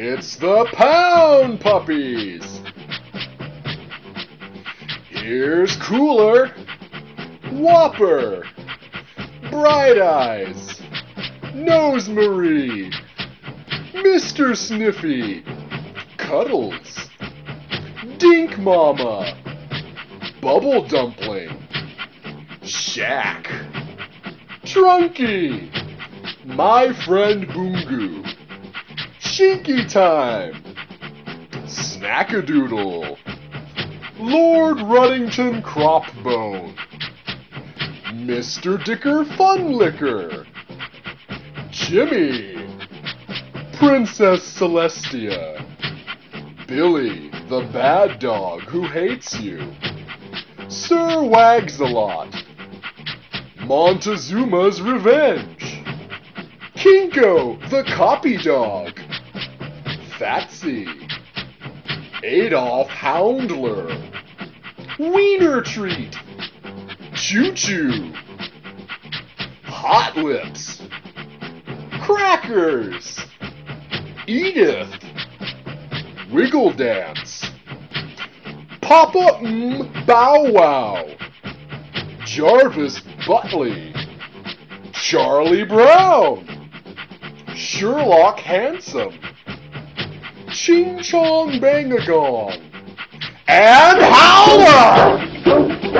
It's the Pound Puppies! Here's Cooler, Whopper, Bright Eyes, Nose Marie, Mr. Sniffy, Cuddles, Dink Mama, Bubble Dumpling, Shaq, Trunky, My Friend Boongoo, Shinky Time, Snackadoodle, Lord Ruddington Cropbone, Mr. Dicker Funlicker, Jimmy, Princess Celestia, Billy, the bad dog who hates you, Sir Wags-a-Lot, Montezuma's Revenge, Kinko, the copy dog, Fatsy, Adolf Houndler, Wiener Treat, Choo Choo, Hot Lips, Crackers, Edith, Wiggle Dance, Papa Bow Wow, Jarvis Butley, Charlie Brown, Sherlock Handsome, Ching Chong Bangagong, and Howler!